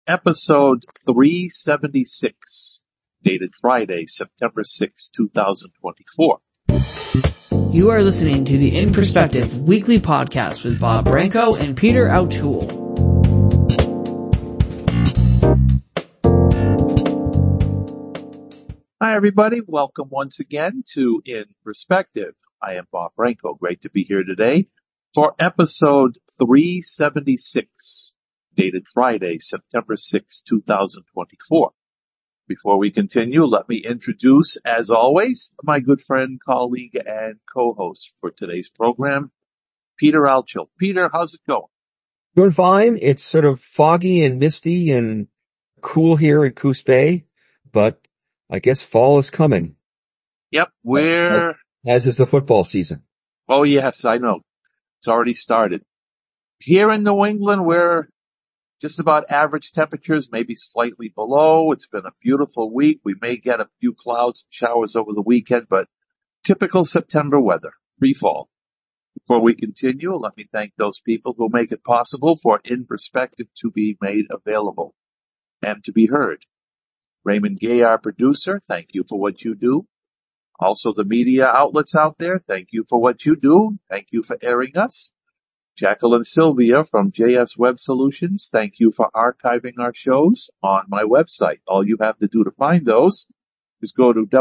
episode 376, dated Friday, September 6, 2024. You are listening to the In Perspective weekly podcast with Bob Branco and Peter O'Toole. Hi, everybody. Welcome once again to In Perspective. I am Bob Branco. Great to be here today for episode 376, dated Friday, September 6, 2024. Before we continue, let me introduce, as always, my good friend, colleague, and co-host for today's program, Peter Altschul. Peter, how's it going? Doing fine. It's sort of foggy and misty and cool here in Coos Bay, but I guess fall is coming. Yep, as is the football season. Oh, yes, I know. It's already started. Here in New England, we're just about average temperatures, maybe slightly below. It's been a beautiful week. We may get a few clouds and showers over the weekend, but typical September weather, pre-fall. Before we continue, let me thank those people who make it possible for In Perspective to be made available and to be heard. Raymond Gay, our producer, thank you for what you do. Also, the media outlets out there, thank you for what you do. Thank you for airing us. Jacqueline Sylvia from JS Web Solutions, thank you for archiving our shows on my website. All you have to do to find those is go to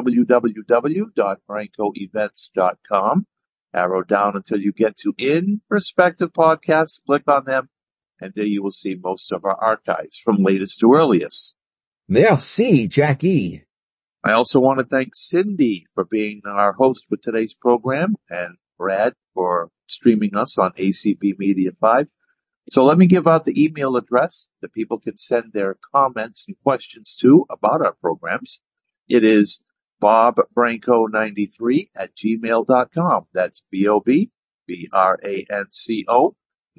www.brancoevents.com, arrow down until you get to In Perspective Podcasts, click on them, and there you will see most of our archives from latest to earliest. Merci, Jackie. I also want to thank Cindy for being our host for today's program and Brad for streaming us on ACB Media 5. So let me give out the email address that people can send their comments and questions to about our programs. It is bobbranco93@gmail.com. That's BOBBRANCO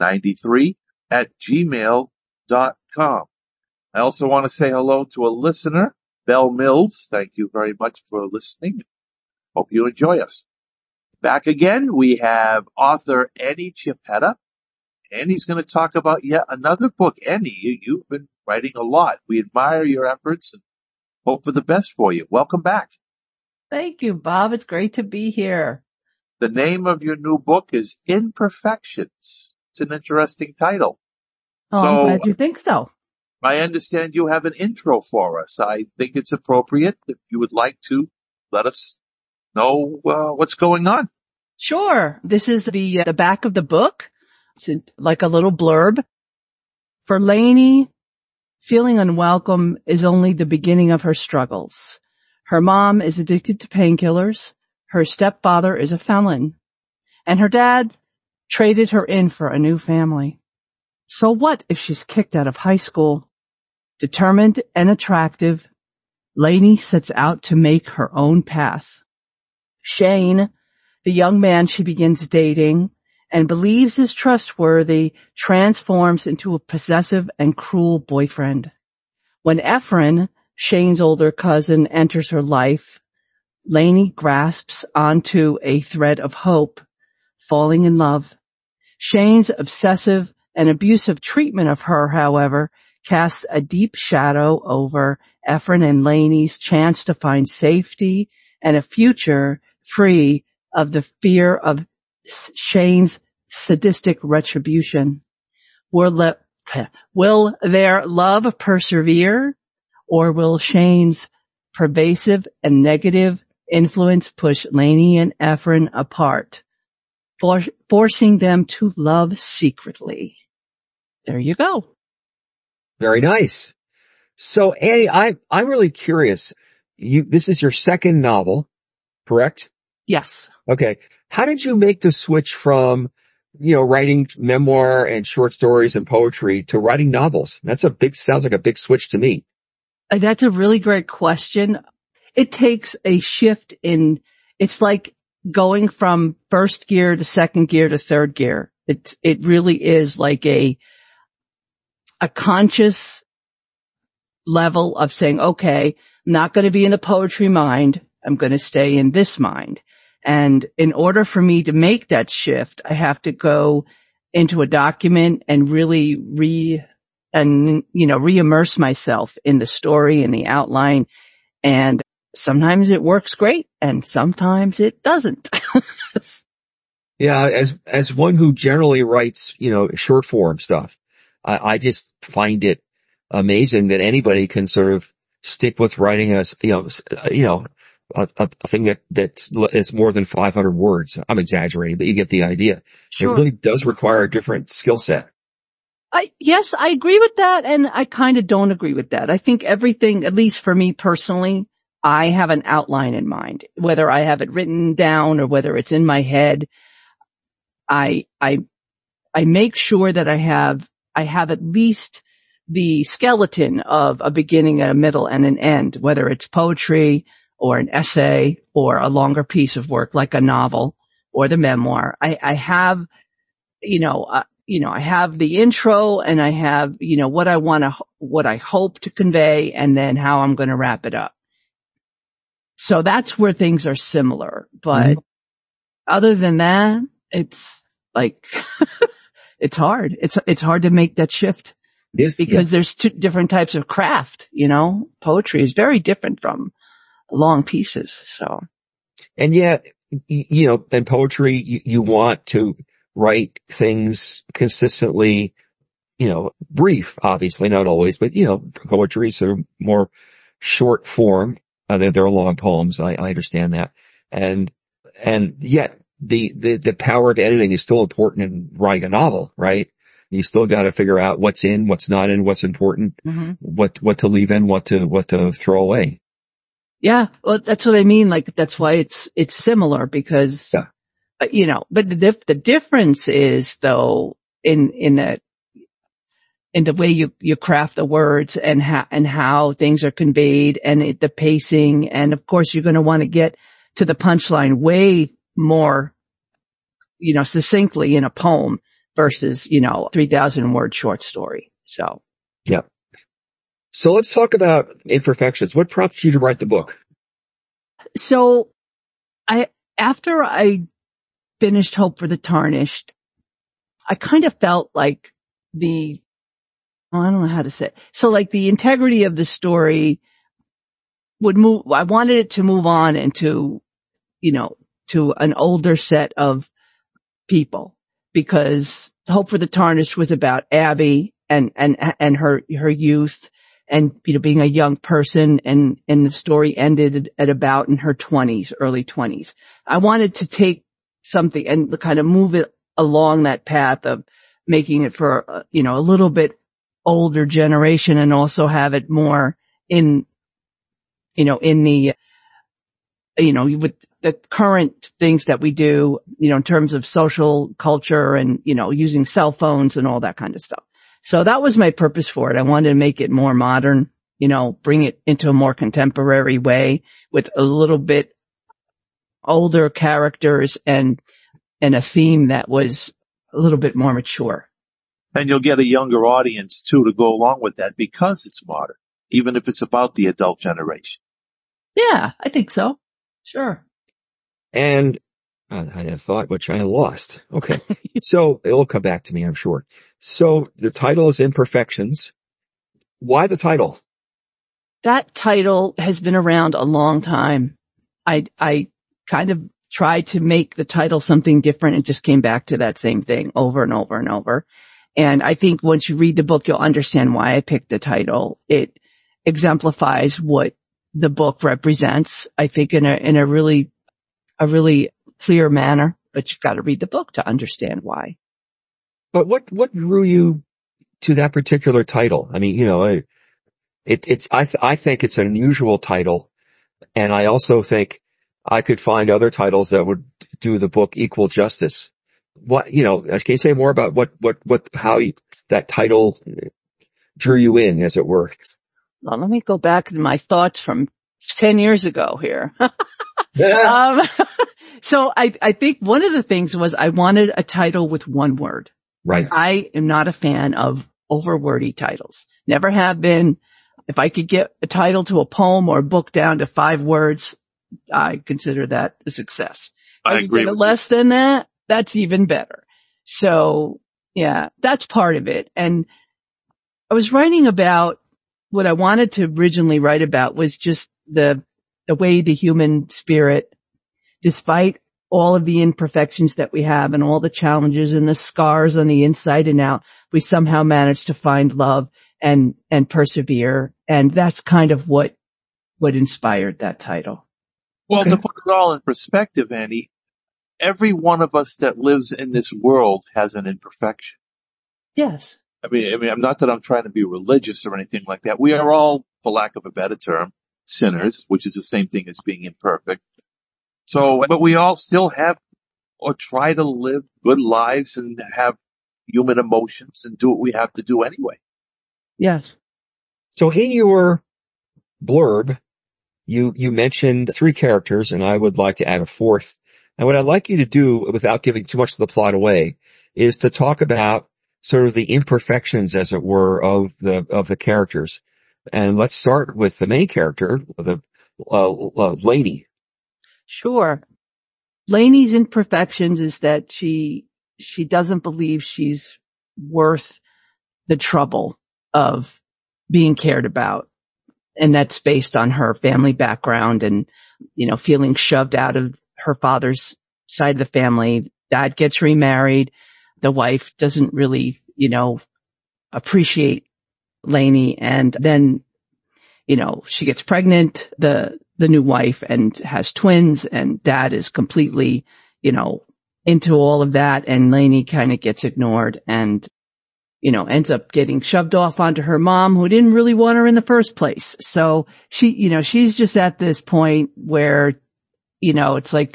93@gmail.com. I also want to say hello to a listener, Belle Mills. Thank you very much for listening. Hope you enjoy us. Back again, we have author Annie Chiapetta. Annie's going to talk about yet another book. Annie, you've been writing a lot. We admire your efforts and hope for the best for you. Welcome back. Thank you, Bob. It's great to be here. The name of your new book is Imperfections. It's an interesting title. Oh, I'm glad you think so. I understand you have an intro for us. I think it's appropriate if you would like to let us know what's going on. Sure. This is the back of the book. It's like a little blurb. For Lainey, feeling unwelcome is only the beginning of her struggles. Her mom is addicted to painkillers. Her stepfather is a felon. And her dad traded her in for a new family. So what if she's kicked out of high school? Determined and attractive, Lainey sets out to make her own path. Shane, the young man she begins dating and believes is trustworthy, transforms into a possessive and cruel boyfriend. When Efren, Shane's older cousin, enters her life, Lainey grasps onto a thread of hope, falling in love. Shane's obsessive and abusive treatment of her, however, casts a deep shadow over Efren and Lainey's chance to find safety and a future free of the fear of Shane's sadistic retribution. Will their love persevere, or will Shane's pervasive and negative influence push Lainey and Efren apart, forcing them to love secretly? There you go. Very nice. So Annie, I'm really curious. This is your second novel, correct? Yes. Okay. How did you make the switch from, writing memoir and short stories and poetry to writing novels? Sounds like a big switch to me. That's a really great question. It takes a shift it's like going from first gear to second gear to third gear. It really is like a conscious level of saying, okay, I'm not going to be in the poetry mind. I'm going to stay in this mind. And in order for me to make that shift, I have to go into a document and really and, re-immerse myself in the story and the outline. And sometimes it works great and sometimes it doesn't. Yeah. As one who generally writes, short form stuff, I just find it amazing that anybody can sort of stick with writing a thing that is more than 500 words. I'm exaggerating, but you get the idea. Sure. It really does require a different skill set. Yes, I agree with that, and I kind of don't agree with that. I think everything, at least for me personally, I have an outline in mind, whether I have it written down or whether it's in my head. I make sure that I have at least the skeleton of a beginning, a middle, and an end, whether it's poetry or an essay or a longer piece of work like a novel or the memoir. I have, I have the intro and I have, what I hope to convey and then how I'm going to wrap it up. So that's where things are similar. But other than that, it's like, it's hard. It's hard to make that shift because there's two different types of craft, poetry is very different from long pieces. So. And yet, in poetry, you want to write things consistently, brief, obviously, not always, but, poetry is sort of more short form. They're long poems. I understand that. And yet the power of editing is still important in writing a novel, right? You still got to figure out what's in, what's not in, what's important, what to leave in, what to throw away. Yeah. Well, that's what I mean. Like, that's why it's similar because, but the difference is though, in the way you craft the words and how things are conveyed and the pacing. And of course, you're going to want to get to the punchline way more, succinctly in a poem versus, 3,000 word short story. So. Yeah. So let's talk about imperfections. What prompted you to write the book? So after I finished Hope for the Tarnished, I kind of felt like I don't know how to say it. So like the integrity of the story would move, I wanted it to move on into, to an older set of people because Hope for the Tarnished was about Abby and her youth and, being a young person and the story ended at about in her 20s, early 20s. I wanted to take something and kind of move it along that path of making it for, a little bit older generation and also have it more in the, with the current things that we do, in terms of social culture and, using cell phones and all that kind of stuff. So that was my purpose for it. I wanted to make it more modern, bring it into a more contemporary way with a little bit older characters and a theme that was a little bit more mature. And you'll get a younger audience too to go along with that because it's modern, even if it's about the adult generation. Yeah, I think so. Sure. And I had a thought which I lost. Okay. So it'll come back to me, I'm sure. So the title is Imperfections. Why the title? That title has been around a long time. I kind of tried to make the title something different and just came back to that same thing over and over and over. And I think once you read the book, you'll understand why I picked the title. It exemplifies what the book represents, I think in a really clear manner, but you've got to read the book to understand why. But what drew you to that particular title? I mean, I think it's an unusual title. And I also think I could find other titles that would do the book equal justice. Can you say more about that title drew you in, as it were? Well, let me go back to my thoughts from 10 years ago here. So I think one of the things was I wanted a title with one word. Right. I am not a fan of overwordy titles. Never have been. If I could get a title to a poem or a book down to 5 words, I consider that a success. I agree. Less than that, that's even better. So yeah, that's part of it. And I was writing about what I wanted to originally write about was just the way the human spirit, despite all of the imperfections that we have and all the challenges and the scars on the inside and out, we somehow manage to find love and persevere. And that's kind of what inspired that title. Well, to put it all in perspective, Annie, every one of us that lives in this world has an imperfection. Yes. I mean, not that I'm trying to be religious or anything like that. We are all, for lack of a better term, sinners, which is the same thing as being imperfect. So, but we all still have or try to live good lives and have human emotions and do what we have to do anyway. Yes. So in your blurb, you mentioned 3 characters, and I would like to add a 4th. And what I'd like you to do, without giving too much of the plot away, is to talk about sort of the imperfections, as it were, of the characters. And let's start with the main character, the Lainey. Sure. Lainey's imperfections is that she doesn't believe she's worth the trouble of being cared about. And that's based on her family background and, feeling shoved out of her father's side of the family. Dad gets remarried. The wife doesn't really, appreciate Lainey. And then, she gets pregnant, the new wife, and has twins, and dad is completely, into all of that. And Lainey kind of gets ignored and, ends up getting shoved off onto her mom, who didn't really want her in the first place. So she's just at this point where, it's like,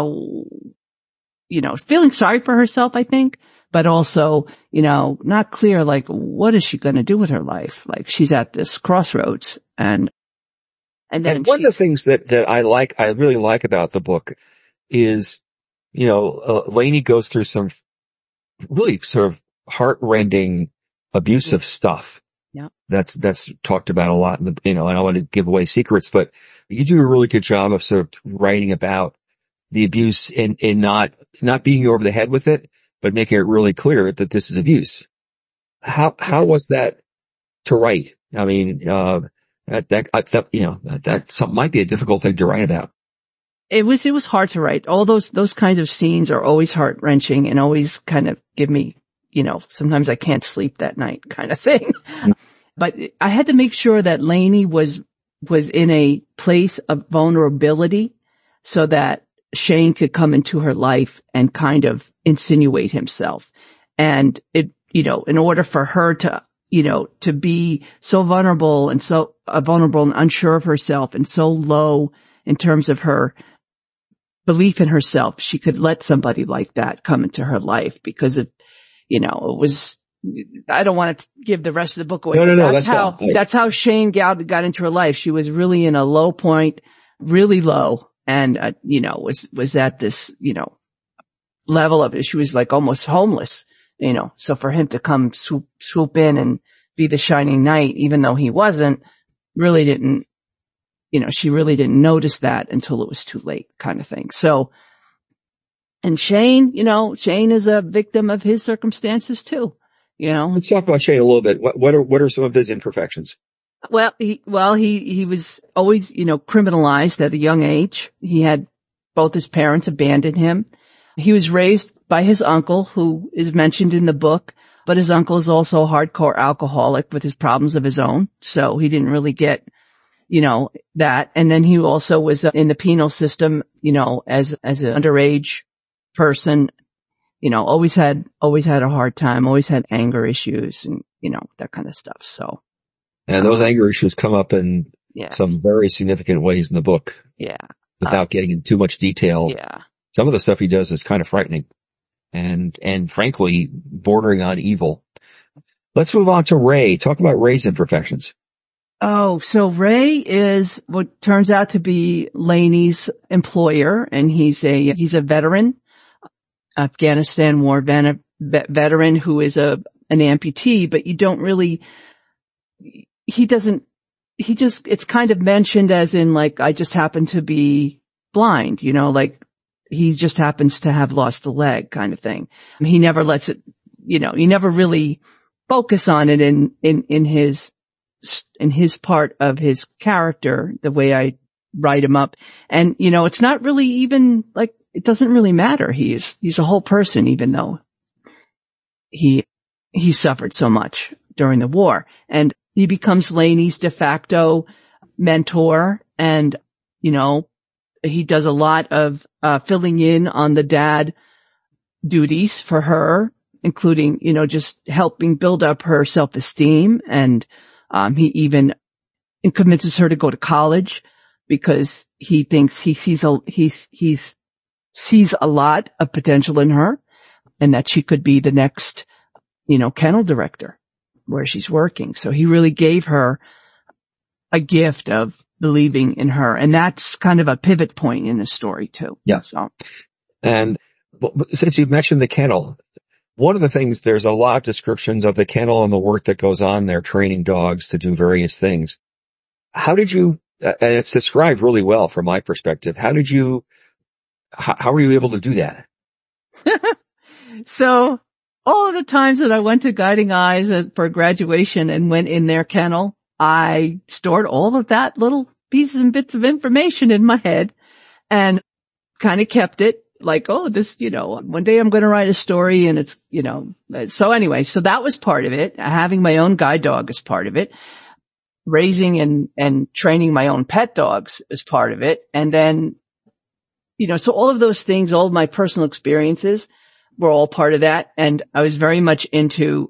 feeling sorry for herself, I think, but also, not clear, like, what is she going to do with her life? Like, she's at this crossroads and then one of the things that I really like about the book is, Lainey goes through some really sort of heart-rending, abusive stuff. Yeah. That's talked about a lot in I don't want to give away secrets, but you do a really good job of sort of writing about the abuse and not beating you over the head with it, but making it really clear that this is abuse. How was that to write? I mean, that might be a difficult thing to write about. It was hard to write. All those kinds of scenes are always heart-wrenching and always kind of give me, sometimes I can't sleep that night kind of thing. But I had to make sure that Lainey was in a place of vulnerability so that Shane could come into her life and kind of insinuate himself. And in order for her to be so vulnerable and unsure of herself and so low in terms of her belief in herself, she could let somebody like that come into her life because it was, I don't want to give the rest of the book away. No, that's how Shane got into her life. She was really in a low point, really low, and, was at this, level of it. She was like almost homeless, so for him to come swoop in and be the shining knight, even though he wasn't, really didn't, she really didn't notice that until it was too late kind of thing. So, and Shane, Shane is a victim of his circumstances too, Let's talk about Shane a little bit. What are some of his imperfections? Well, he was always, criminalized at a young age. He had both his parents abandon him. He was raised by his uncle, who is mentioned in the book, but his uncle is also a hardcore alcoholic with his problems of his own. So he didn't really get, that. And then he also was in the penal system, as an underage person, always had a hard time, always had anger issues and, that kind of stuff. So. And those anger issues come up in some very significant ways in the book. Yeah. Without getting into too much detail. Yeah. Some of the stuff he does is kind of frightening and frankly bordering on evil. Let's move on to Ray. Talk about Ray's imperfections. Oh, so Ray is what turns out to be Lainey's employer, and he's a veteran, Afghanistan war veteran who is an amputee, but you don't really, it's kind of mentioned as in like, I just happen to be blind, like he just happens to have lost a leg kind of thing. He never lets it, he never really focus on it in his part of his character, the way I write him up. And, it's not really even like, it doesn't really matter. He's a whole person, even though he suffered so much during the war, and he becomes Laney's de facto mentor. And, he does a lot of, filling in on the dad duties for her, including, just helping build up her self-esteem. And, he even convinces her to go to college because he thinks he sees a lot of potential in her, and that she could be the next, kennel director where she's working. So he really gave her a gift of believing in her. And that's kind of a pivot point in the story too. Yeah. So, And since you mentioned the kennel, one of the things, there's a lot of descriptions of the kennel and the work that goes on there, training dogs to do various things. How did you, and it's described really well from my perspective, how were you able to do that? So all of the times that I went to Guiding Eyes for graduation and went in their kennel, I stored all of that little pieces and bits of information in my head and kind of kept it like, oh, this, one day I'm going to write a story, and it's, so anyway, so that was part of it. Having my own guide dog is part of it. Raising and training my own pet dogs is part of it. And then, so all of those things, all of my personal experiences were all part of that. And I was very much into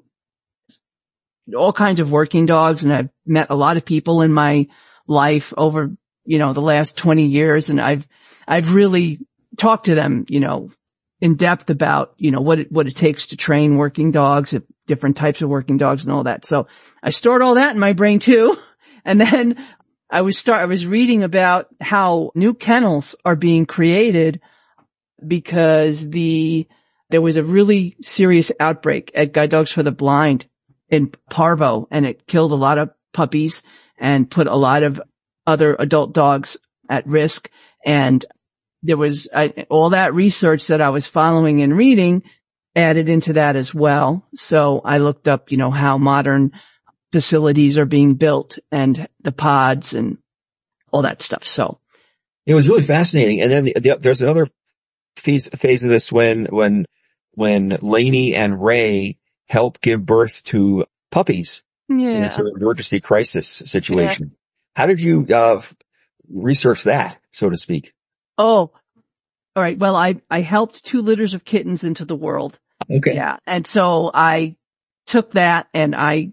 all kinds of working dogs, and I've met a lot of people in my life over, the last 20 years. And I've really talked to them, in depth about, what it takes to train working dogs, different types of working dogs and all that. So I stored all that in my brain too. And then I was reading about how new kennels are being created because there was a really serious outbreak at Guide Dogs for the Blind in Parvo, and it killed a lot of puppies and put a lot of other adult dogs at risk. And there was all that research that I was following and reading added into that as well. So I looked up, how modern facilities are being built and the pods and all that stuff. So it was really fascinating. And then there's another phase of this when Laney and Ray help give birth to puppies in a sort of emergency crisis situation. Yeah. How did you research that, so to speak? Oh, all right. Well, I helped 2 litters of kittens into the world. Okay. Yeah. And so I took that and I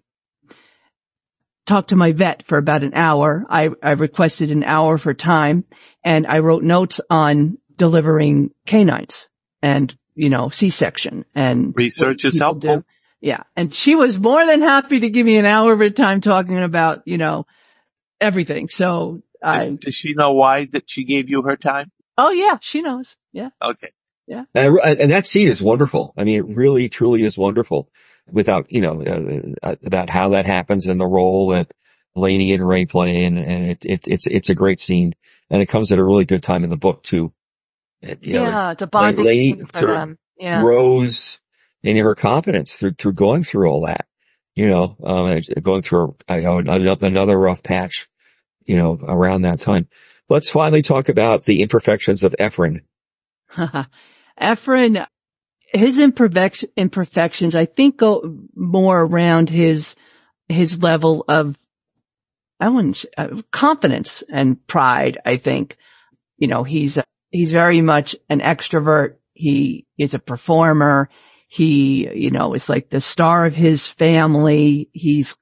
talked to my vet for about an hour. I requested an hour for time, and I wrote notes on delivering canines and, C-section and research is helpful. Do. Yeah. And she was more than happy to give me an hour of her time talking about, everything. So does she know why that she gave you her time? Oh yeah, she knows. Yeah. Okay. Yeah. And that scene is wonderful. I mean, it really, truly is wonderful without, about how that happens and the role that Laney and Ray play. And it's a great scene. And it comes at a really good time in the book too. It's a bonding Laney for them. Yeah. Grows in her confidence through going through all that, going through another rough patch, around that time. Let's finally talk about the imperfections of Ephraim. Ephraim, his imperfections, I think, go more around his level of, confidence and pride. I think, he's very much an extrovert. He is a performer. He, is like the star of his family. He's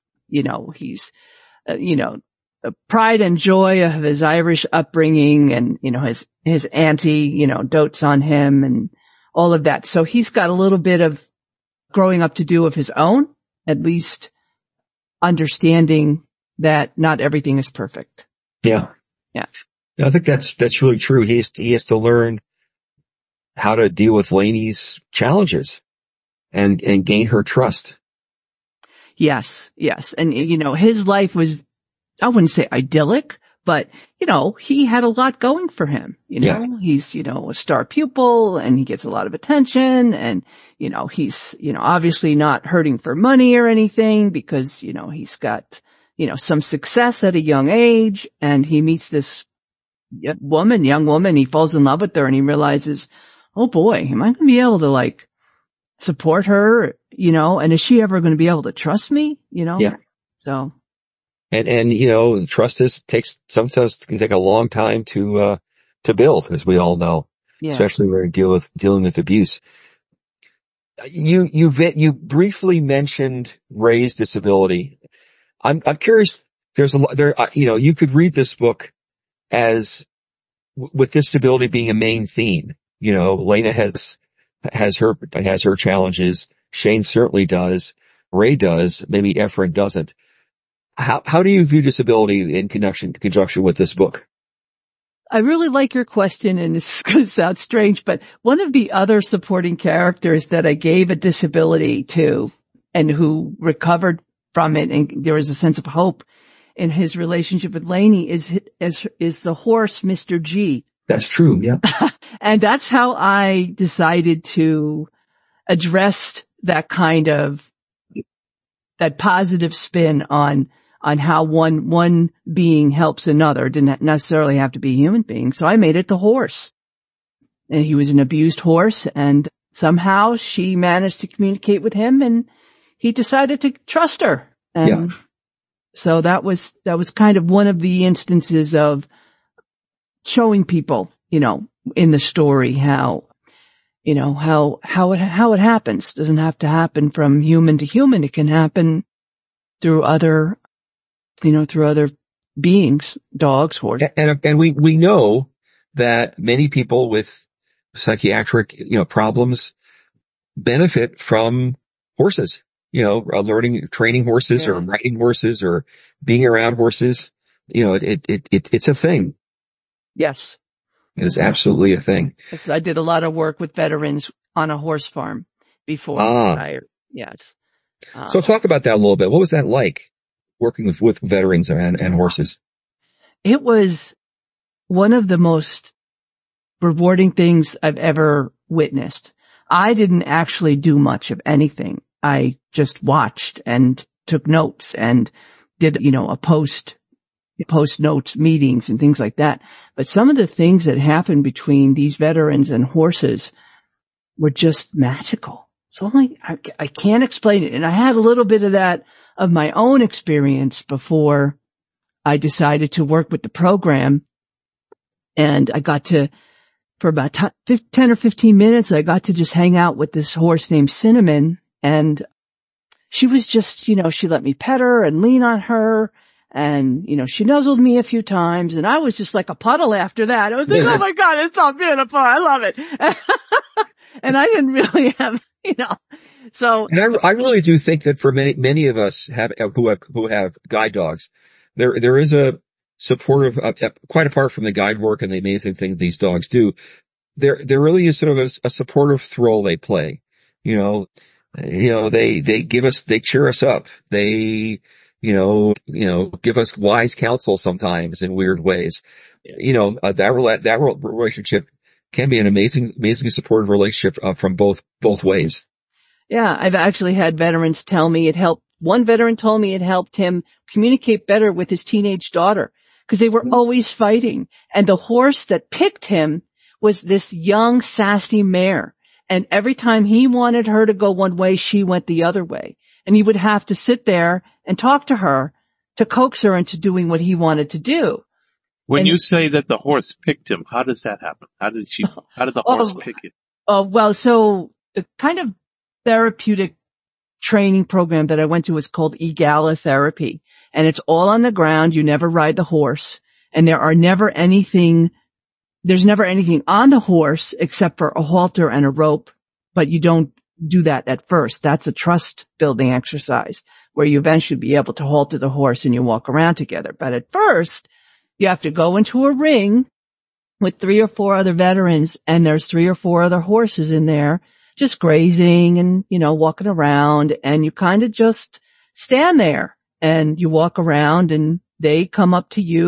the pride and joy of his Irish upbringing, and, his auntie, dotes on him and all of that. So he's got a little bit of growing up to do of his own, at least understanding that not everything is perfect. Yeah. Yeah. I think that's really true. He has to learn how to deal with Laney's challenges and gain her trust. Yes. And, his life was, I wouldn't say idyllic, But, he had a lot going for him. He's, a star pupil and he gets a lot of attention and, he's, obviously not hurting for money or anything because, he's got, some success at a young age and he meets this young woman, he falls in love with her and he realizes, oh boy, am I going to be able to support her, and is she ever going to be able to trust me, Yeah. So. And trust sometimes can take a long time to build, as we all know, especially when you're dealing with abuse. You briefly mentioned Ray's disability. I'm curious, there's a lot there, you could read this book as with disability being a main theme. Lena has her challenges. Shane certainly does. Ray does. Maybe Efren doesn't. How do you view disability in conjunction with this book? I really like your question, and it's going to sound strange, but one of the other supporting characters that I gave a disability to and who recovered from it, and there was a sense of hope in his relationship with Lainey is the horse, Mr. G. That's true, yeah. And that's how I decided to address that positive spin on how one being helps another. It didn't necessarily have to be a human being. So I made it the horse. And he was an abused horse and somehow she managed to communicate with him and he decided to trust her. And so that was kind of one of the instances of showing people, in the story how it happens. It doesn't have to happen from human to human. It can happen through other beings, dogs, horses. And we know that many people with psychiatric, problems benefit from horses, training horses or riding horses or being around horses. It's a thing. Yes. It is absolutely a thing. I did a lot of work with veterans on a horse farm before I retired. Yes. So talk about that a little bit. What was that like, working with veterans and horses? It was one of the most rewarding things I've ever witnessed. I didn't actually do much of anything. I just watched and took notes and did, a post notes meetings and things like that. But some of the things that happened between these veterans and horses were just magical. So I can't explain it. And I had a little bit of that of my own experience before I decided to work with the program. And I got to, for about 10 or 15 minutes, I got to just hang out with this horse named Cinnamon. And she was just, she let me pet her and lean on her. And, she nuzzled me a few times and I was just like a puddle after that. I was like, oh my God, it's so beautiful. I love it. And I didn't really have, so. And I really do think that for many of us who have guide dogs, there is a supportive, quite apart from the guide work and the amazing thing these dogs do, there really is sort of a supportive role they play. They cheer us up. They, give us wise counsel sometimes in weird ways. That relationship can be an amazingly supportive relationship from both ways. Yeah, I've actually had veterans tell me it helped. One veteran told me it helped him communicate better with his teenage daughter because they were always fighting. And the horse that picked him was this young, sassy mare. And every time he wanted her to go one way, she went the other way. And he would have to sit there and talk to her to coax her into doing what he wanted to do. When you say that the horse picked him, how does that happen? How did the horse pick it? Oh, well, so the kind of therapeutic training program that I went to was called EGALA therapy. And it's all on the ground. You never ride the horse. And there's never anything on the horse except for a halter and a rope, but you don't do that at first. That's a trust building exercise where you eventually be able to halter the horse and you walk around together. But at first, you have to go into a ring with 3 or 4 other veterans and there's 3 or 4 other horses in there just grazing and, walking around, and you kind of just stand there and you walk around and they come up to you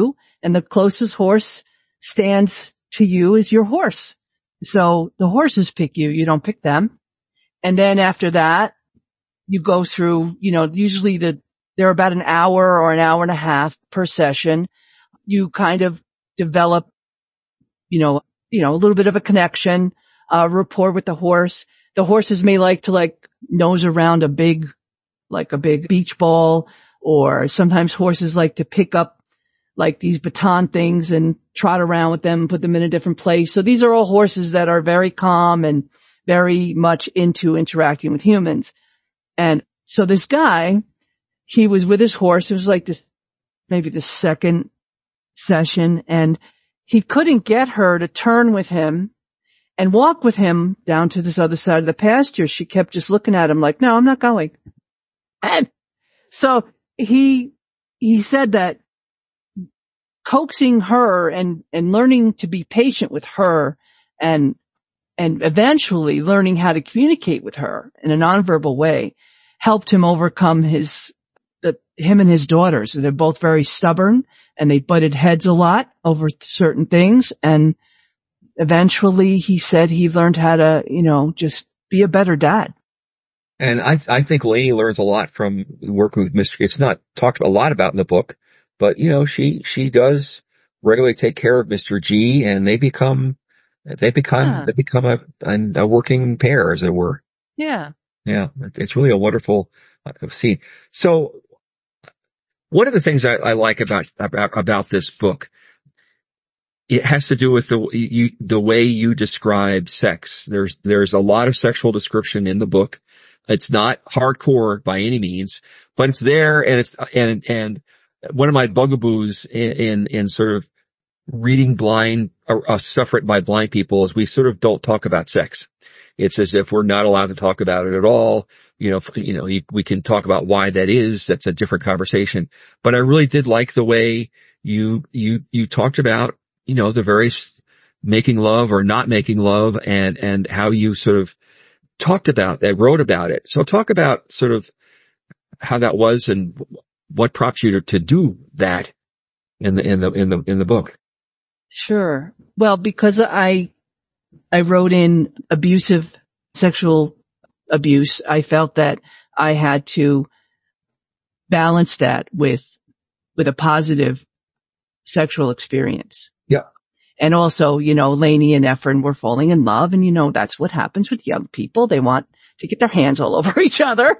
and the closest horse stands to you is your horse. So the horses pick you, you don't pick them. And then after that, you go through, usually they're about an hour or an hour and a half per session. You kind of develop, a little bit of a connection, rapport with the horse. The horses may like to nose around a big beach ball, or sometimes horses like to pick up these baton things and trot around with them, put them in a different place. So these are all horses that are very calm and very much into interacting with humans. And so this guy, he was with his horse. It was maybe the second session, and he couldn't get her to turn with him and walk with him down to this other side of the pasture. She kept just looking at him like, no, I'm not going. And so he said that coaxing her and learning to be patient with her and eventually learning how to communicate with her in a nonverbal way helped him overcome him and his daughters. They're both very stubborn, and they butted heads a lot over certain things. And eventually he said he learned how to, just be a better dad. And I think Lainey learns a lot from working with Mr. G. It's not talked a lot about in the book, but she does regularly take care of Mr. G, and they become a working pair, as it were. Yeah. Yeah. It's really a wonderful scene. So one of the things I like about this book, it has to do with the way you describe sex. There's a lot of sexual description in the book. It's not hardcore by any means, but it's there, and one of my bugaboos in sort of reading stuff written by blind people is we sort of don't talk about sex. It's as if we're not allowed to talk about it at all. We can talk about why that is. That's a different conversation. But I really did like the way you talked about, the various making love or not making love, and how you sort of talked about that, wrote about it. So talk about sort of how that was and what prompts you to do that in the book. Sure. Well, because I wrote in abusive sexual abuse, I felt that I had to balance that with a positive sexual experience. Yeah. And also, Lainey and Ephraim were falling in love, and that's what happens with young people. They want to get their hands all over each other,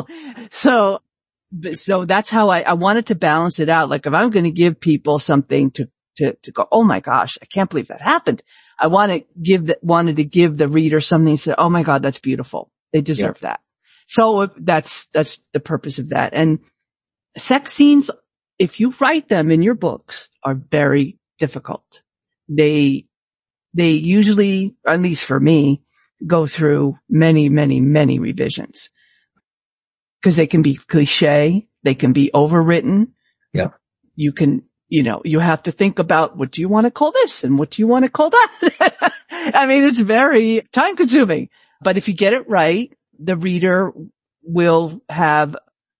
So that's how I wanted to balance it out. Like, if I'm going to give people something to go, oh my gosh, I can't believe that happened, I wanted to give the reader something to say, oh my God, that's beautiful. They deserve that. So that's the purpose of that. And sex scenes, if you write them in your books, are very difficult. They usually, at least for me, go through many, many, many revisions. Because they can be cliche, they can be overwritten. Yeah. You can, you have to think about, what do you want to call this and what do you want to call that? I mean, it's very time consuming. But if you get it right, the reader will have,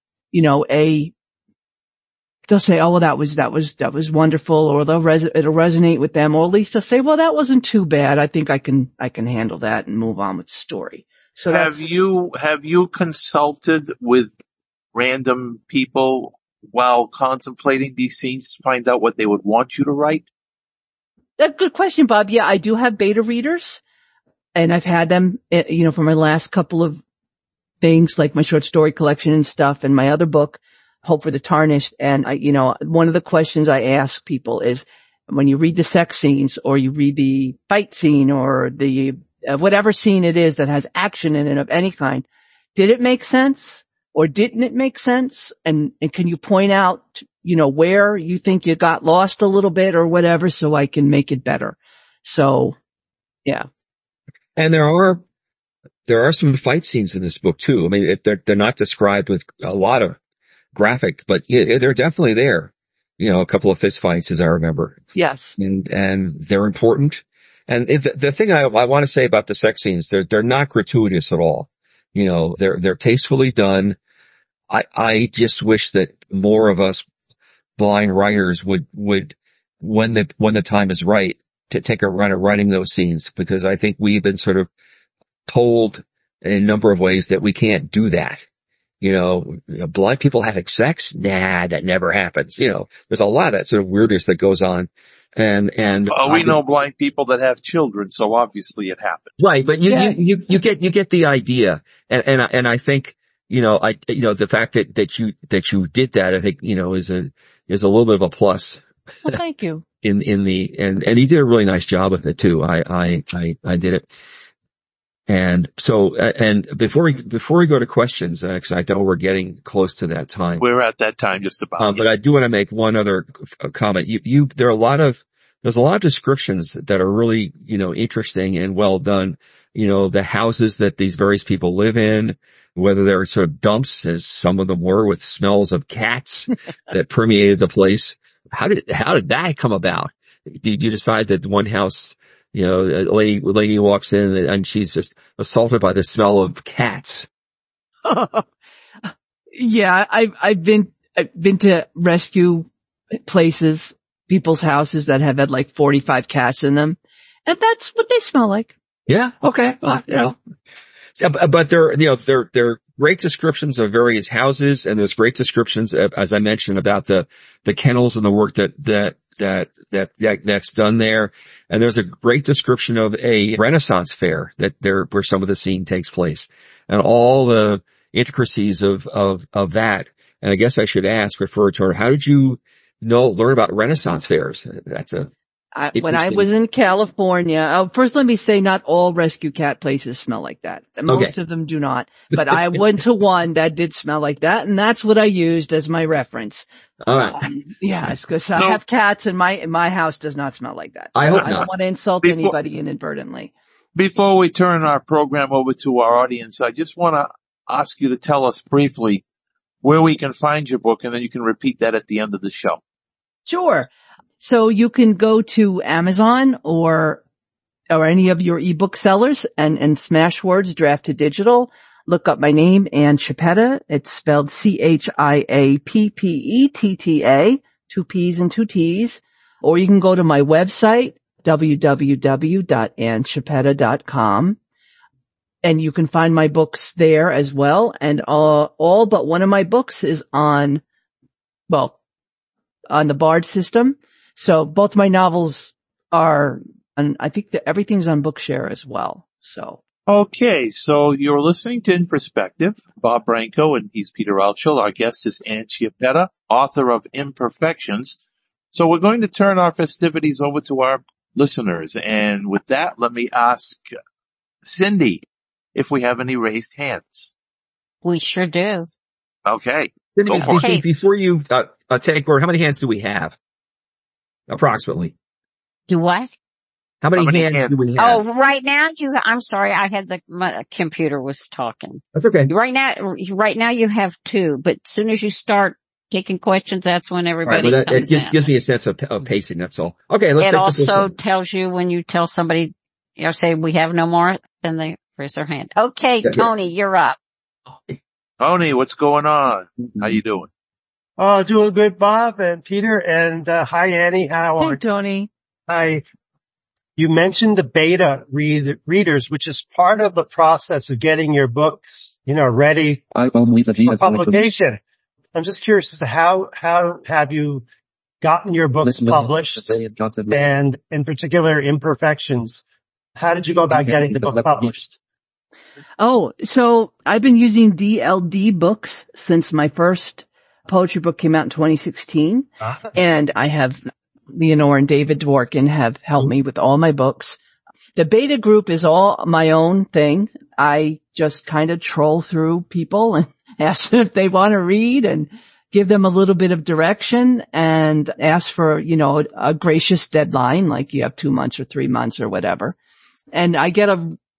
they'll say, oh, well, that was wonderful, or it'll resonate with them, or at least they'll say, well, that wasn't too bad. I think I can handle that and move on with the story. So have you consulted with random people while contemplating these scenes to find out what they would want you to write? That's a good question, Bob. Yeah, I do have beta readers, and I've had them, for my last couple of things, like my short story collection and stuff, and my other book, Hope for the Tarnished. And one of the questions I ask people is, when you read the sex scenes, or you read the fight scene, or the whatever scene it is that has action in it of any kind, did it make sense or didn't it make sense? And can you point out, where you think you got lost a little bit or whatever, so I can make it better. So, yeah. And there are some fight scenes in this book too. I mean, they're not described with a lot of graphic, but they're definitely there. A couple of fist fights, as I remember. Yes. And they're important. And the thing I want to say about the sex scenes, they're not gratuitous at all. They're tastefully done. I just wish that more of us blind writers would when the time is right to take a run at writing those scenes, because I think we've been sort of told in a number of ways that we can't do that. Blind people having sex? Nah, that never happens. There's a lot of that sort of weirdness that goes on. And we know blind people that have children, so obviously it happens. Right. But you get the idea. And I think, the fact that you did that, I think, is a little bit of a plus. Well, thank you. And you did a really nice job with it too. I did it. And so, and before we go to questions, cause I know we're getting close to that time. We're at that time just about. But I do want to make one other comment. There's a lot of descriptions that are really, interesting and well done. The houses that these various people live in, whether they're sort of dumps, as some of them were, with smells of cats that permeated the place. How did that come about? Did you decide that one house, a lady walks in and she's just assaulted by the smell of cats? Yeah, I've been to rescue places, people's houses that have had like 45 cats in them, and that's what they smell like. Yeah. Okay. But they're great descriptions of various houses, and there's great descriptions, as I mentioned, about the kennels and the work that's done there. And there's a great description of a Renaissance fair where some of the scene takes place, and all the intricacies of that. And I guess I should refer to her, how did you learn about Renaissance fairs? When I was in California, first let me say not all rescue cat places smell like that. Most of them do not. But I went to one that did smell like that, and that's what I used as my reference. All right. Yes, because I have cats, and my house does not smell like that. I hope I not. don't want to insult anybody inadvertently. Before we turn our program over to our audience, I just want to ask you to tell us briefly where we can find your book, and then you can repeat that at the end of the show. Sure. So you can go to Amazon or any of your ebook sellers and Smashwords Draft to Digital. Look up my name, Ann Chiappetta. It's spelled Chiappetta, 2 P's and 2 T's. Or you can go to my website, www.annchiappetta.com. And you can find my books there as well. And all but one of my books is on the Bard system. So both my novels are, and I think that everything's on Bookshare as well. So. Okay. So you're listening to In Perspective, Bob Branco, and he's Peter Altschul. Our guest is Ann Chiappetta, author of Imperfections. So we're going to turn our festivities over to our listeners. And with that, let me ask Cindy if we have any raised hands. We sure do. Okay. Cindy, before you take over, how many hands do we have? Approximately. Do what? How many hands do we have? Oh, right now I'm sorry, my computer was talking. That's okay. Right now you have 2, but as soon as you start taking questions, that's when everybody comes in. It gives me a sense of pacing, that's all. Okay, let's It take also tells you when you tell somebody, say we have no more, then they raise their hand. Okay, Tony, you're up. Tony, what's going on? How you doing? Oh, doing good, Bob and Peter, and hi, Annie. How are you? Hey, Tony. Hi. You mentioned the beta readers, which is part of the process of getting your books, ready for publication. I'm just curious as to how have you gotten your books published, and in particular, Imperfections. How did you go about getting the book published? Oh, so I've been using DLD books since my first poetry book came out in 2016. And I have Leonore and David Dworkin have helped me with all my books. The beta group is all my own thing. I just kind of troll through people and ask them if they want to read and give them a little bit of direction and ask for, a gracious deadline, like you have 2 months or 3 months or whatever. And I get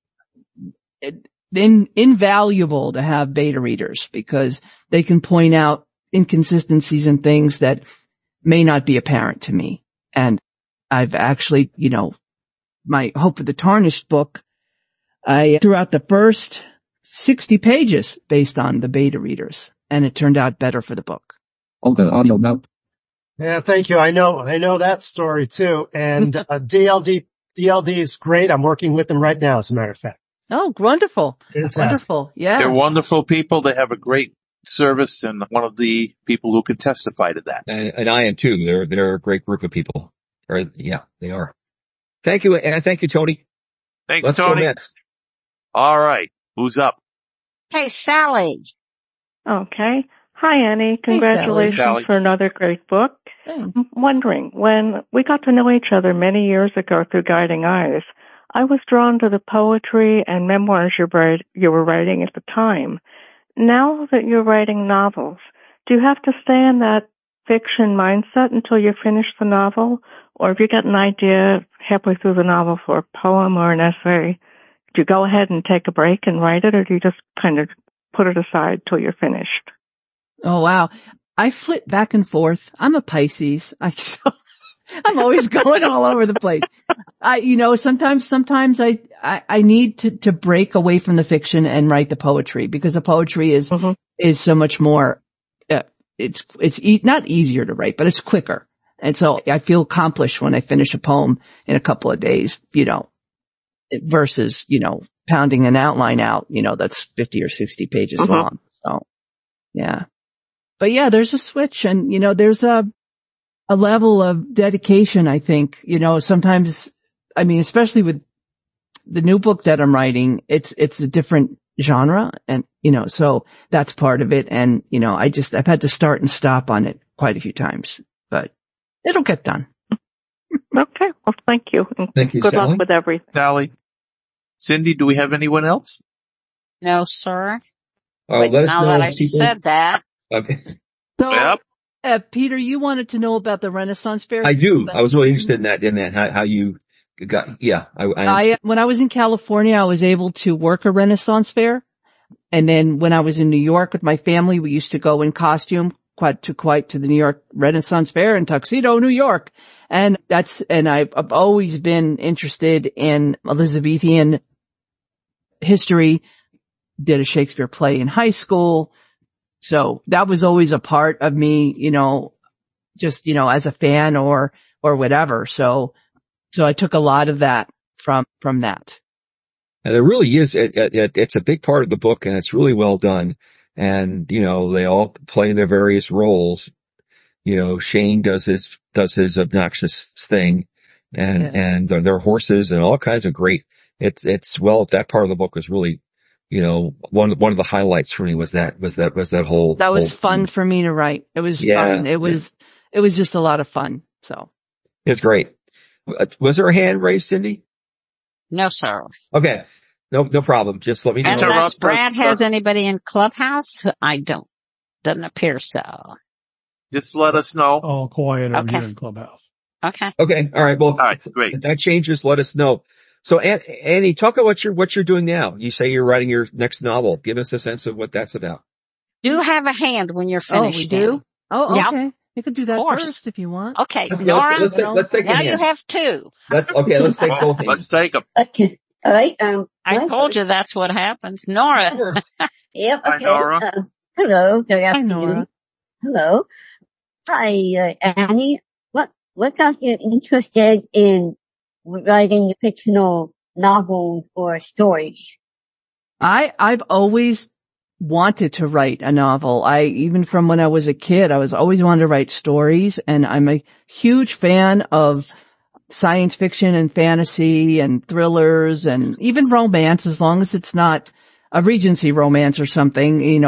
invaluable to have beta readers because they can point out inconsistencies and things that may not be apparent to me. And I've actually, my Hope for the Tarnished book, I threw out the first 60 pages based on the beta readers, and it turned out better for the book. Okay, audio now. Yeah, thank you. I know that story too. And DLD is great. I'm working with them right now, as a matter of fact. Oh, wonderful. Fantastic. Wonderful. Yeah. They're wonderful people. They have a great service, and one of the people who can testify to that. And I am too. They're a great group of people. Yeah, they are. Thank you. And thank you, Tony. Thanks, Let's Tony. go next. All right. Who's up? Hey, Sally. Okay. Hi, Annie. Congratulations Sally. for another great book. Thanks. I'm wondering, when we got to know each other many years ago through Guiding Eyes, I was drawn to the poetry and memoirs you were writing at the time. Now that you're writing novels, do you have to stay in that fiction mindset until you finish the novel? Or if you get an idea halfway through the novel for a poem or an essay, do you go ahead and take a break and write it, or do you just kind of put it aside till you're finished? Oh, wow. I flip back and forth. I'm a Pisces. I'm always going all over the place. Sometimes I need to break away from the fiction and write the poetry, because the poetry is so much more, it's not easier to write, but it's quicker. And so I feel accomplished when I finish a poem in a couple of days, versus, pounding an outline out, that's 50 or 60 pages long. So, yeah. But yeah, there's a switch, and, there's a level of dedication, I think. Sometimes, especially with the new book that I'm writing, it's a different genre, and, so that's part of it. And, I've had to start and stop on it quite a few times, but it'll get done. Okay. Well, thank you. Thank you, Good Sally. luck with everything. Sally. Cindy, do we have anyone else? No, sir. Let us Now know that if I've people- said that. Okay. So, Yep. Peter, you wanted to know about the Renaissance Fair? I do. I was really interested in that, how you got, yeah. When I was in California, I was able to work a Renaissance Fair. And then when I was in New York with my family, we used to go in costume quite to the New York Renaissance Fair in Tuxedo, New York. And I've always been interested in Elizabethan history, did a Shakespeare play in high school. So that was always a part of me, just, as a fan or whatever. So I took a lot of that from that. And there really is, it's a big part of the book, and it's really well done. And, they all play their various roles. Shane does his obnoxious thing, and their horses and all kinds of great, that part of the book was really, one of the highlights for me was that whole. That was fun for me to write. It was fun. It was just a lot of fun. So. It's great. Was there a hand raised, Cindy? No, sir. Okay. No problem. Just let me know. Unless Brad has anybody in Clubhouse, I don't. Doesn't appear so. Just let us know. All quiet over here in Clubhouse. Okay. Okay. All right. Well, All right. Great. if that changes, let us know. So, Annie, talk about what you're doing now. You say you're writing your next novel. Give us a sense of what that's about. Do have a hand when you're finished. Oh, we do? Oh, okay. Yep. You could do that first if you want. Okay, Nora, let's take a now hand. you have two. Let's take both hands. Let's take them. Okay. All right. I told you that's what happens. Nora. Yep. Hi, Okay. Nora. Hello. Good Hi, afternoon. Nora. Hello. Hi, Annie. What got you interested in writing fictional novels or stories? I've always wanted to write a novel. Even from when I was a kid, I was always wanted to write stories, and I'm a huge fan of science fiction and fantasy and thrillers and even romance, as long as it's not a Regency romance or something.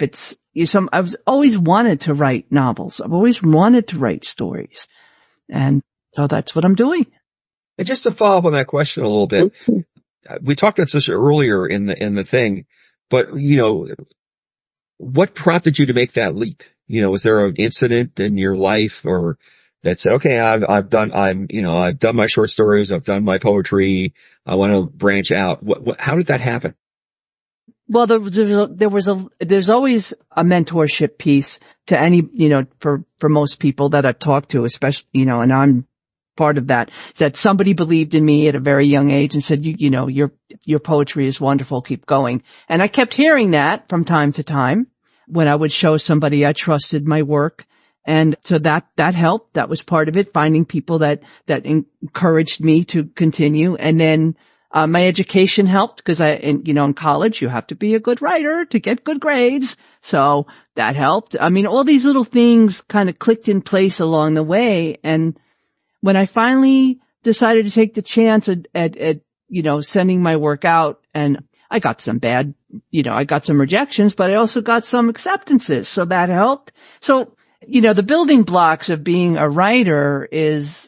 I've always wanted to write novels. I've always wanted to write stories. And so that's what I'm doing. And just to follow up on that question a little bit, we talked about this earlier in the thing, but what prompted you to make that leap? Was there an incident in your life or that said, okay, I've done my short stories, I've done my poetry, I want to branch out. How did that happen? Well, there's always a mentorship piece to any, for most people that I've talked to, especially, and I'm part of that somebody believed in me at a very young age and said, your poetry is wonderful, keep going. And I kept hearing that from time to time when I would show somebody I trusted my work. And so that helped. That was part of it, finding people that encouraged me to continue. And then, my education helped because in college, you have to be a good writer to get good grades. So that helped. I mean, all these little things kind of clicked in place along the way. And when I finally decided to take the chance at sending my work out, and I got some I got some rejections, but I also got some acceptances. So that helped. So, the building blocks of being a writer is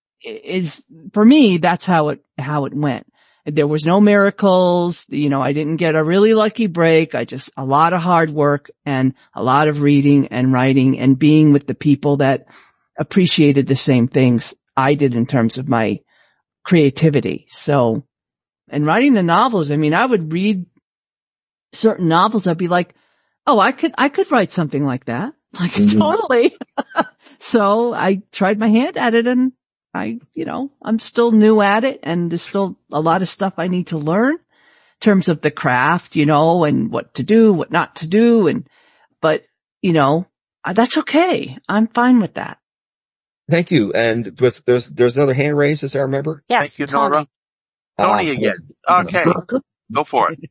for me, that's how it went. There was no miracles. I didn't get a really lucky break. A lot of hard work and a lot of reading and writing and being with the people that appreciated the same things I did in terms of my creativity. So, and writing the novels, I mean, I would read certain novels. I'd be like, oh, I could write something like that. Like, totally. So I tried my hand at it, and I'm still new at it, and there's still a lot of stuff I need to learn in terms of the craft, and what to do, what not to do. But that's okay. I'm fine with that. Thank you. And there's another hand raised, as I remember. Yes. Thank you, Nora. Tony again. Okay. Go for it.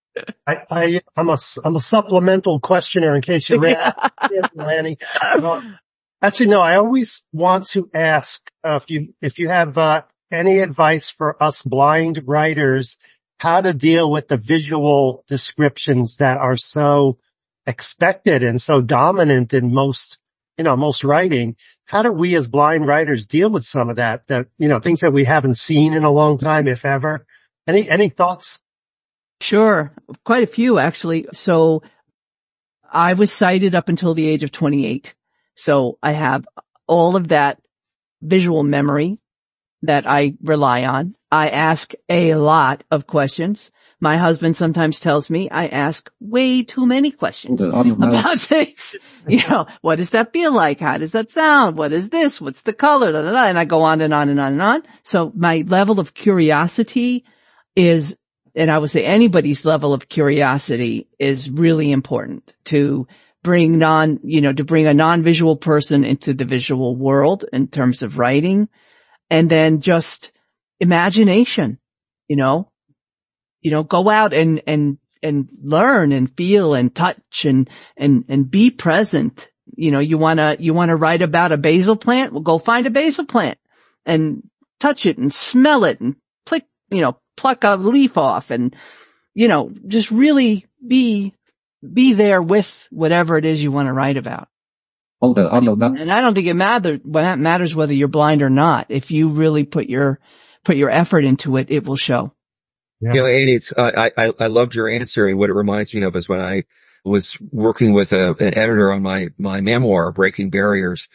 I'm a supplemental questioner in case you ran out, Lanny. Actually, no, I always want to ask, if you have, any advice for us blind writers, how to deal with the visual descriptions that are so expected and so dominant in most writing. How do we as blind writers deal with some of that, things that we haven't seen in a long time, if ever? Any thoughts? Sure. Quite a few, actually. So I was sighted up until the age of 28. So I have all of that visual memory that I rely on. I ask a lot of questions. My husband sometimes tells me I ask way too many questions about things. What does that feel like? How does that sound? What is this? What's the color? Da, da, da. And I go on and on and on and on. So my level of curiosity is, and I would say anybody's level of curiosity is really important to bring to bring a non-visual person into the visual world in terms of writing. And then just imagination, go out and learn and feel and touch and be present. You want to write about a basil plant? Well, go find a basil plant and touch it and smell it and pluck a leaf off and, just really be there with whatever it is you want to write about. And I don't think it matters whether you're blind or not. If you really put your effort into it, it will show. Yeah. Andy, I loved your answer, and what it reminds me of is when I was working with an editor on my memoir, Breaking Barriers.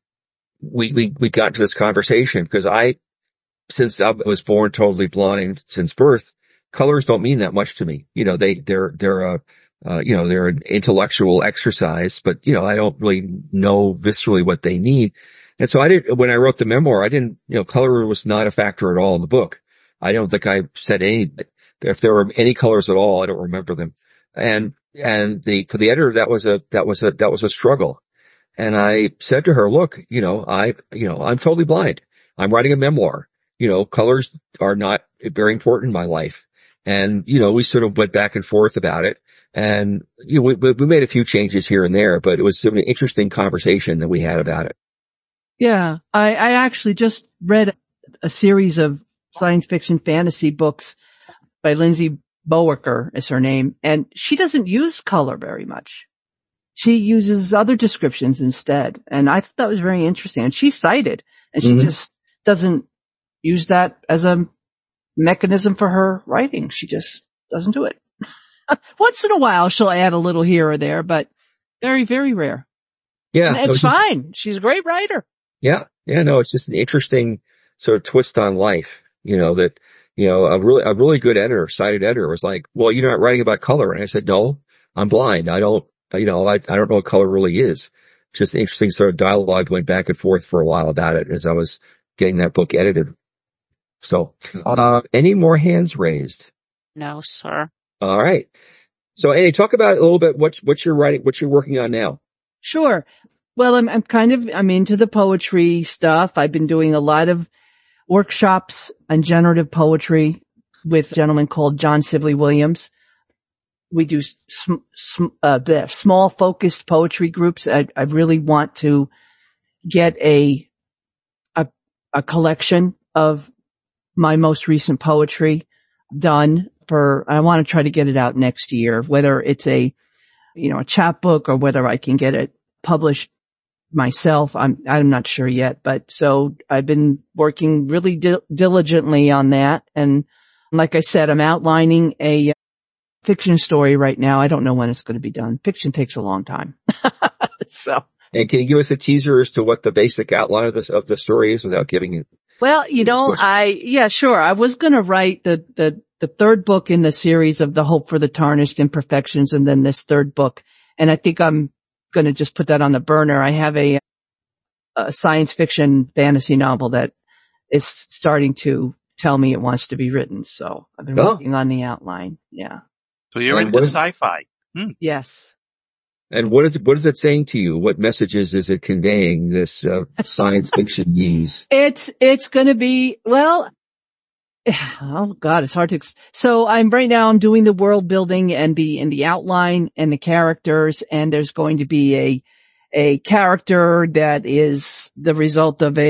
We got to this conversation because since I was born totally blind since birth, colors don't mean that much to me. They're an intellectual exercise, but I don't really know viscerally what they need. And so when I wrote the memoir, color was not a factor at all in the book. I don't think I said if there were any colors at all, I don't remember them. And for the editor, that was a struggle. And I said to her, look, I'm totally blind. I'm writing a memoir. Colors are not very important in my life. And, we sort of went back and forth about it. And, we made a few changes here and there, but it was an interesting conversation that we had about it. Yeah. I actually just read a series of science fiction fantasy books by Lindsay Boerker is her name. And she doesn't use color very much. She uses other descriptions instead. And I thought that was very interesting. And she's sighted, and she just doesn't use that as a mechanism for her writing. She just doesn't do it. Once in a while, she'll add a little here or there, but very, very rare. Yeah. And it's fine. She's a great writer. Yeah. Yeah. No, it's just an interesting sort of twist on life, that, a really good editor, sighted editor was like, well, you're not writing about color. And I said, no, I'm blind. I don't know what color really is. Just an interesting sort of dialogue went back and forth for a while about it as I was getting that book edited. So, any more hands raised? No, sir. All right. So, Annie, talk about a little bit what you're writing, what you're working on now. Sure. Well, I'm into the poetry stuff. I've been doing a lot of workshops on generative poetry with a gentleman called John Sibley Williams. We do small focused poetry groups. I really want to get a collection of my most recent poetry done I want to try to get it out next year, whether it's a chapbook or whether I can get it published myself. I'm not sure yet, but so I've been working really diligently on that. And like I said, I'm outlining a fiction story right now. I don't know when it's going to be done. Fiction takes a long time. So. And can you give us a teaser as to what the basic outline of the story is without giving it? Well, sure. I was going to write the third book in the series of The Hope for the Tarnished Imperfections, and then this third book. And I think I'm going to just put that on the burner. I have a science fiction fantasy novel that is starting to tell me it wants to be written. So I've been working on the outline. Yeah. So you're into sci-fi. Yes. And what is it saying to you? What messages is it conveying, this science fiction use? It's going to be, well, oh God, it's hard to, so I'm doing the world building and the outline and the characters, and there's going to be a character that is the result of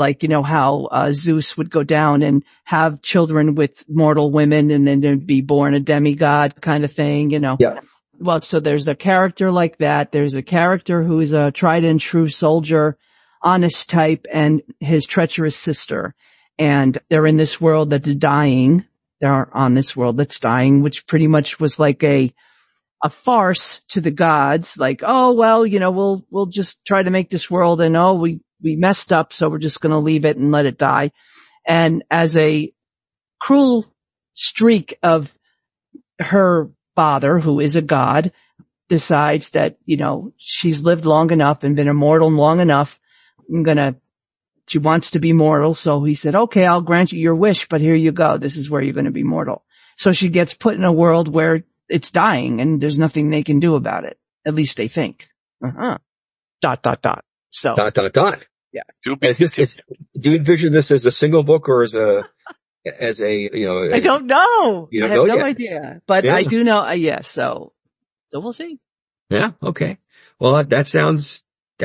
how Zeus would go down and have children with mortal women and then be born a demigod kind of thing, Yeah. Well, so there's a character like that. There's a character who's a tried and true soldier, honest type, and his treacherous sister. And they're in this world that's dying. They're on this world that's dying, which pretty much was like a farce to the gods. Like, oh, well, we'll just try to make this world, and we messed up, so we're just going to leave it and let it die. And as a cruel streak of her father, who is a god, decides that, she's lived long enough and been immortal long enough. She wants to be mortal. So he said, okay, I'll grant you your wish, but here you go. This is where you're going to be mortal. So she gets put in a world where it's dying and there's nothing they can do about it. At least they think. So. Yeah. Do you envision this as a single book or as a I don't know. You don't I have know no yet. idea, but I do know. So we'll see. Yeah. Okay. Well, that sounds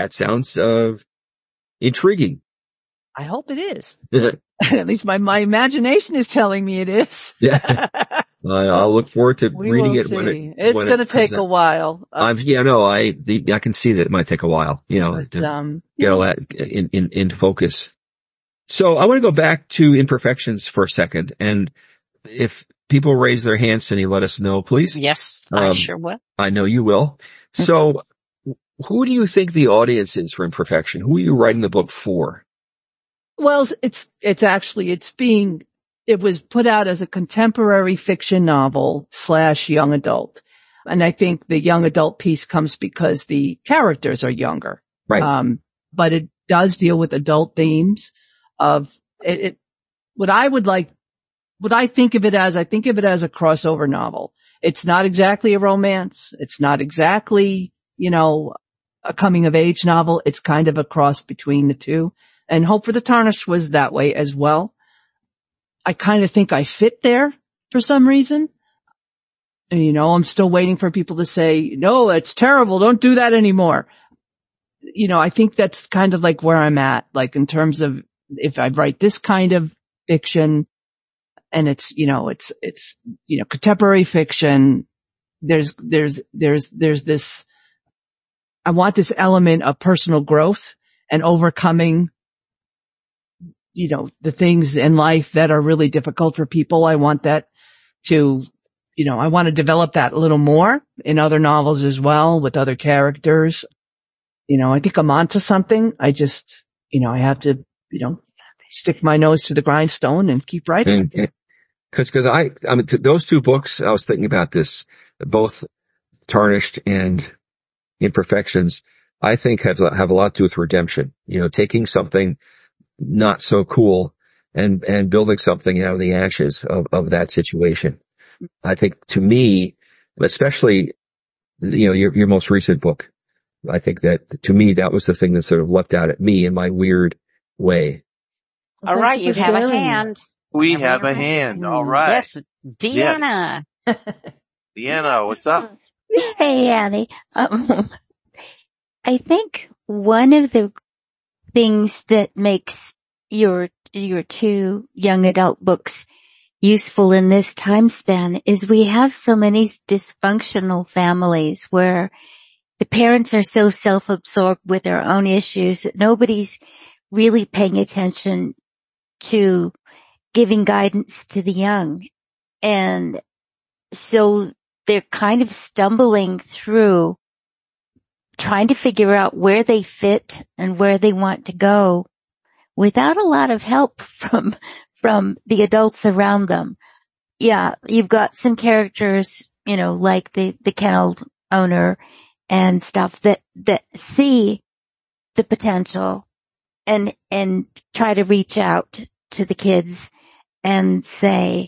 intriguing. I hope it is. At least my imagination is telling me it is. Yeah. I'll look forward to reading it when it's going to take a while. I can see that it might take a while, to get all that in focus. So I want to go back to Imperfections for a second. And if people raise their hands, Cindy, let us know, please. Yes, I sure will. I know you will. So who do you think the audience is for Imperfection? Who are you writing the book for? Well, it was put out as a contemporary fiction novel / young adult. And I think the young adult piece comes because the characters are younger. Right. But it does deal with adult themes of it. What I think of it as a crossover novel. It's not exactly a romance. It's not exactly, a coming of age novel. It's kind of a cross between the two. And Hope for the Tarnished was that way as well. I kind of think I fit there for some reason. And, I'm still waiting for people to say, no, it's terrible. Don't do that anymore. I think that's kind of like where I'm at, like in terms of if I write this kind of fiction and it's contemporary fiction, there's this, I want this element of personal growth and overcoming, the things in life that are really difficult for people. I want that to, I want to develop that a little more in other novels as well with other characters. I think I'm onto something. I just, I have to, stick my nose to the grindstone and keep writing. Cause those two books, I was thinking about this, both Tarnished and Imperfections, I think have a lot to do with redemption. Taking something not so cool and building something out of the ashes of that situation. I think to me, especially, your most recent book, I think that, to me, that was the thing that sort of leapt out at me in my weird way. All right, you have a hand. We have a hand. All right. Yes, Deanna. Yes. Deanna, what's up? Hey, Annie. I think one of the things that makes your two young adult books useful in this time span is we have so many dysfunctional families where the parents are so self-absorbed with their own issues that nobody's really paying attention to giving guidance to the young. And so they're kind of stumbling through trying to figure out where they fit and where they want to go without a lot of help from the adults around them. Yeah, you've got some characters, like the kennel owner and stuff that see the potential and try to reach out to the kids and say,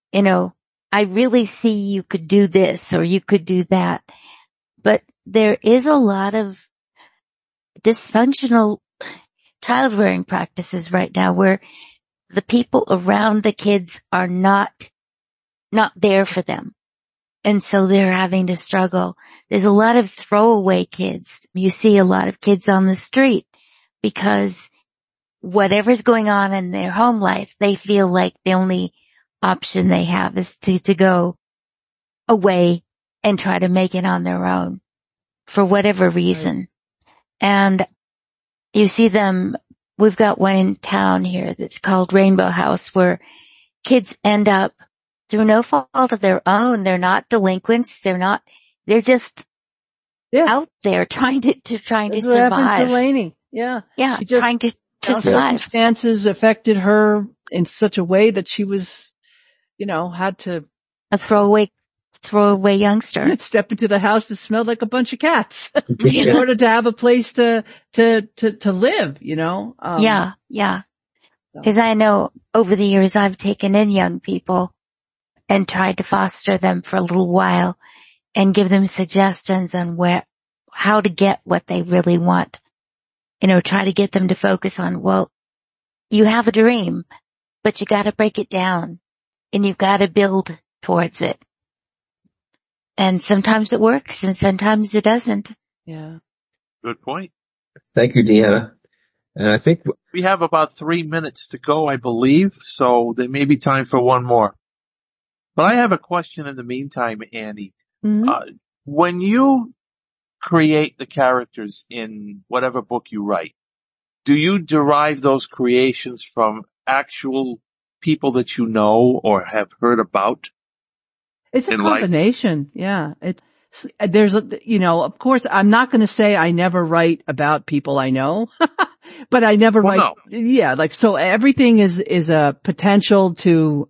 I really see you could do this or you could do that. But there is a lot of dysfunctional child rearing practices right now where the people around the kids are not there for them. And so they're having to struggle. There's a lot of throwaway kids. You see a lot of kids on the street because whatever's going on in their home life, they feel like the only option they have is to go away and try to make it on their own for whatever reason. And you see them, we've got one in town here that's called Rainbow House where kids end up through no fault of their own. They're not delinquents. They're just out there trying to survive. What happened to Lainey? Yeah. Yeah. Trying to survive. Circumstances affected her in such a way that she was, had to. A throwaway youngster. Step into the house that smelled like a bunch of cats in order to have a place to live, Yeah. Cause I know over the years I've taken in young people and tried to foster them for a little while and give them suggestions on how to get what they really want. Try to get them to focus on, well, you have a dream, but you gotta break it down and you've gotta build towards it. And sometimes it works and sometimes it doesn't. Yeah. Good point. Thank you, Deanna. And I think we have about 3 minutes to go, I believe. So there may be time for one more. But I have a question in the meantime, Annie. Mm-hmm. When you create the characters in whatever book you write, do you derive those creations from actual people that you know or have heard about? It's a combination. Yeah. There's of course, I'm not going to say I never write about people I know, but I never write. No. Yeah. So everything is a potential to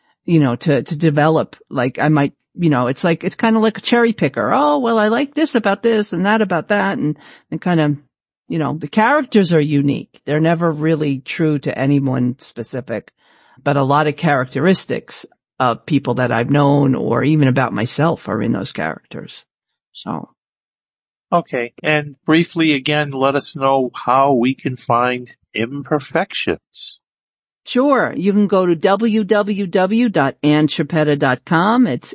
develop. Like I might, it's kind of like a cherry picker. Oh, well, I like this about this and that about that. And kind of, the characters are unique. They're never really true to anyone specific, but a lot of characteristics of people that I've known or even about myself are in those characters. So. Okay. And briefly again, let us know how we can find Imperfections. Sure. You can go to www.annchiappetta.com. It's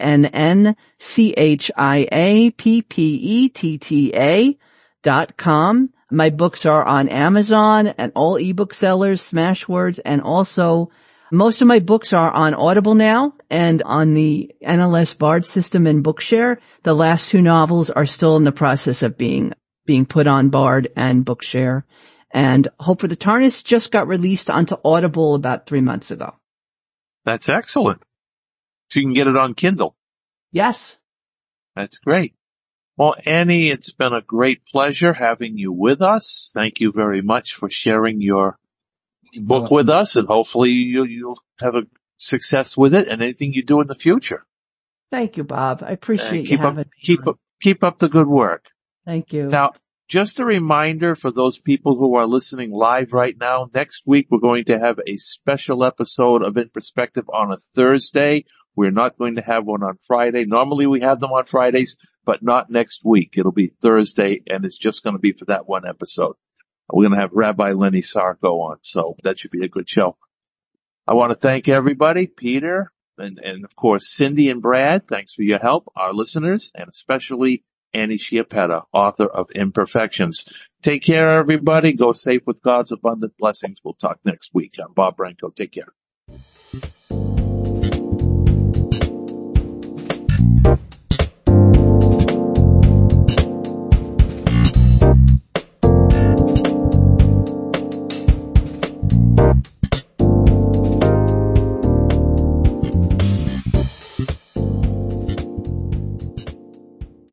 ANNCHIAPPETTA.com. My books are on Amazon and all ebook sellers, Smashwords, and also most of my books are on Audible now and on the NLS Bard system and Bookshare. The last two novels are still in the process of being put on Bard and Bookshare. And Hope for the Tarnished just got released onto Audible about 3 months ago. That's excellent. So you can get it on Kindle. Yes. That's great. Well, Annie, it's been a great pleasure having you with us. Thank you very much for sharing your book with us, and hopefully you'll have a success with it and anything you do in the future. Thank you, Bob. I appreciate you having me. Keep up the good work. Thank you. Now, just a reminder for those people who are listening live right now, next week we're going to have a special episode of In Perspective on a Thursday. We're not going to have one on Friday. Normally we have them on Fridays, but not next week. It'll be Thursday, and it's just going to be for that one episode. We're going to have Rabbi Lenny Sarko on, so that should be a good show. I want to thank everybody, Peter, and of course, Cindy and Brad. Thanks for your help, our listeners, and especially Annie Chiappetta, author of Imperfections. Take care, everybody. Go safe with God's abundant blessings. We'll talk next week. I'm Bob Branco. Take care.